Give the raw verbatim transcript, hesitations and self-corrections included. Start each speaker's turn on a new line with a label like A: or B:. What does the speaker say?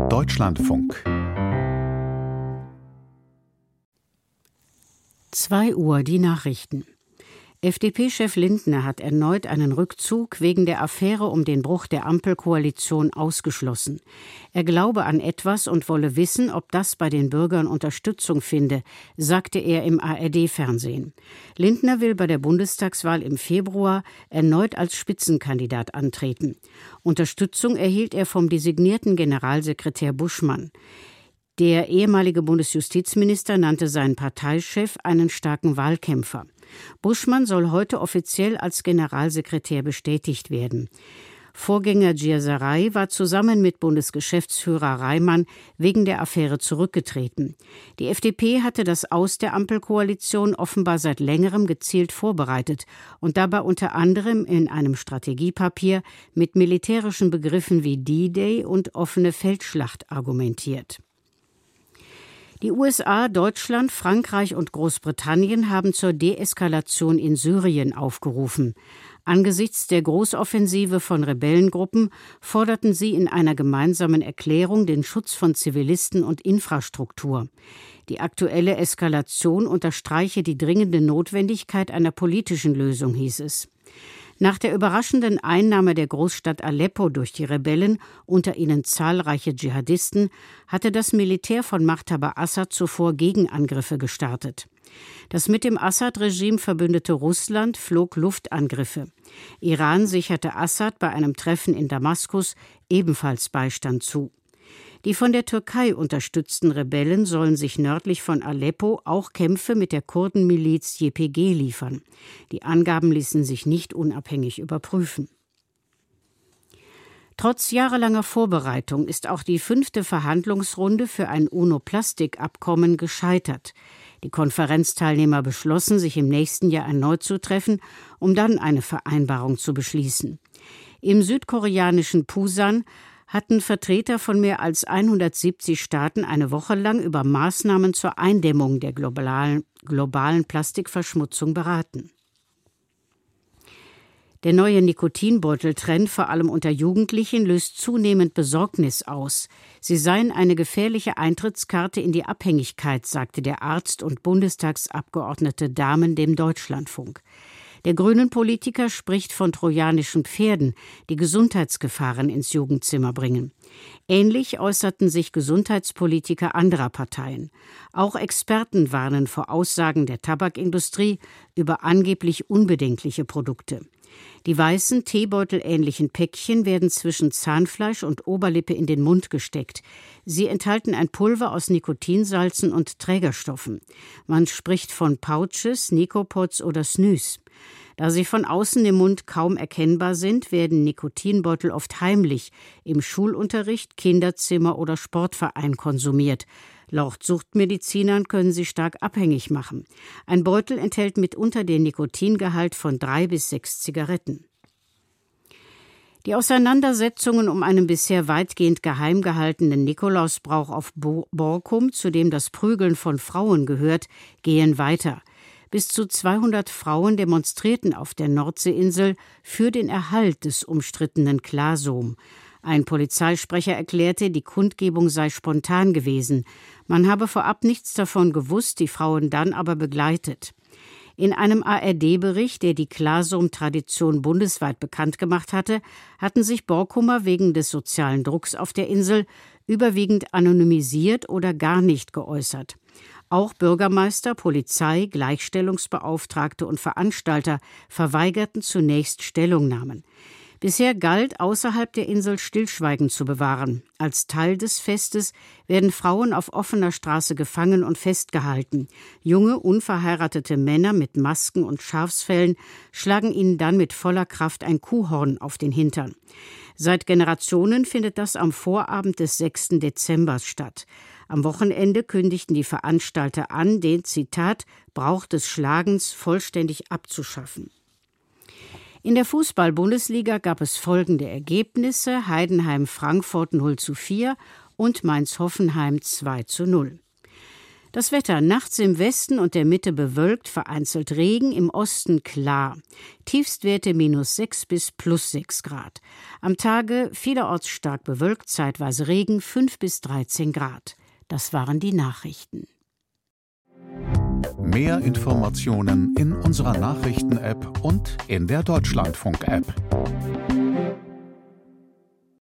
A: Deutschlandfunk.
B: zwei Uhr die Nachrichten. F D P-Chef Lindner hat erneut einen Rückzug wegen der Affäre um den Bruch der Ampelkoalition ausgeschlossen. Er glaube an etwas und wolle wissen, ob das bei den Bürgern Unterstützung finde, sagte er im A R D-Fernsehen. Lindner will bei der Bundestagswahl im Februar erneut als Spitzenkandidat antreten. Unterstützung erhielt er vom designierten Generalsekretär Buschmann. Der ehemalige Bundesjustizminister nannte seinen Parteichef einen starken Wahlkämpfer. Buschmann soll heute offiziell als Generalsekretär bestätigt werden. Vorgänger Djir Sarai war zusammen mit Bundesgeschäftsführer Reimann wegen der Affäre zurückgetreten. Die F D P hatte das Aus der Ampelkoalition offenbar seit längerem gezielt vorbereitet und dabei unter anderem in einem Strategiepapier mit militärischen Begriffen wie D-Day und offene Feldschlacht argumentiert. Die U S A, Deutschland, Frankreich und Großbritannien haben zur Deeskalation in Syrien aufgerufen. Angesichts der Großoffensive von Rebellengruppen forderten sie in einer gemeinsamen Erklärung den Schutz von Zivilisten und Infrastruktur. Die aktuelle Eskalation unterstreiche die dringende Notwendigkeit einer politischen Lösung, hieß es. Nach der überraschenden Einnahme der Großstadt Aleppo durch die Rebellen, unter ihnen zahlreiche Dschihadisten, hatte das Militär von Machthaber Assad zuvor Gegenangriffe gestartet. Das mit dem Assad-Regime verbündete Russland flog Luftangriffe. Iran sicherte Assad bei einem Treffen in Damaskus ebenfalls Beistand zu. Die von der Türkei unterstützten Rebellen sollen sich nördlich von Aleppo auch Kämpfe mit der Kurdenmiliz Y P G liefern. Die Angaben ließen sich nicht unabhängig überprüfen. Trotz jahrelanger Vorbereitung ist auch die fünfte Verhandlungsrunde für ein UNO-Plastikabkommen gescheitert. Die Konferenzteilnehmer beschlossen, sich im nächsten Jahr erneut zu treffen, um dann eine Vereinbarung zu beschließen. Im südkoreanischen Pusan hatten Vertreter von mehr als hundertsiebzig Staaten eine Woche lang über Maßnahmen zur Eindämmung der globalen, globalen Plastikverschmutzung beraten. Der neue Nikotinbeuteltrend, vor allem unter Jugendlichen, löst zunehmend Besorgnis aus. Sie seien eine gefährliche Eintrittskarte in die Abhängigkeit, sagte der Arzt und Bundestagsabgeordnete Dahmen dem Deutschlandfunk. Der Grünen-Politiker spricht von trojanischen Pferden, die Gesundheitsgefahren ins Jugendzimmer bringen. Ähnlich äußerten sich Gesundheitspolitiker anderer Parteien. Auch Experten warnen vor Aussagen der Tabakindustrie über angeblich unbedenkliche Produkte. Die weißen, teebeutelähnlichen Päckchen werden zwischen Zahnfleisch und Oberlippe in den Mund gesteckt. Sie enthalten ein Pulver aus Nikotinsalzen und Trägerstoffen. Man spricht von Pouches, Nicopods oder Snus. Da sie von außen im Mund kaum erkennbar sind, werden Nikotinbeutel oft heimlich im Schulunterricht, Kinderzimmer oder Sportverein konsumiert. Laut Suchtmedizinern können sie stark abhängig machen. Ein Beutel enthält mitunter den Nikotingehalt von drei bis sechs Zigaretten. Die Auseinandersetzungen um einen bisher weitgehend geheim gehaltenen Nikolausbrauch auf Borkum, zu dem das Prügeln von Frauen gehört, gehen weiter. Bis zu zweihundert Frauen demonstrierten auf der Nordseeinsel für den Erhalt des umstrittenen Klasom. Ein Polizeisprecher erklärte, die Kundgebung sei spontan gewesen. Man habe vorab nichts davon gewusst, die Frauen dann aber begleitet. In einem A R D-Bericht, der die Klasom-Tradition bundesweit bekannt gemacht hatte, hatten sich Borkumer wegen des sozialen Drucks auf der Insel überwiegend anonymisiert oder gar nicht geäußert. Auch Bürgermeister, Polizei, Gleichstellungsbeauftragte und Veranstalter verweigerten zunächst Stellungnahmen. Bisher galt, außerhalb der Insel Stillschweigen zu bewahren. Als Teil des Festes werden Frauen auf offener Straße gefangen und festgehalten. Junge, unverheiratete Männer mit Masken und Schafsfellen schlagen ihnen dann mit voller Kraft ein Kuhhorn auf den Hintern. Seit Generationen findet das am Vorabend des sechsten Dezember statt. Am Wochenende kündigten die Veranstalter an, den, Zitat, Brauch des Schlagens vollständig abzuschaffen. In der Fußball-Bundesliga gab es folgende Ergebnisse: Heidenheim Frankfurt null zu vier und Mainz Hoffenheim zwei zu null. Das Wetter: nachts im Westen und der Mitte bewölkt, vereinzelt Regen, im Osten klar. Tiefstwerte minus sechs bis plus sechs Grad. Am Tage vielerorts stark bewölkt, zeitweise Regen, fünf bis dreizehn Grad. Das waren die Nachrichten.
A: Mehr Informationen in unserer Nachrichten-App und in der Deutschlandfunk-App.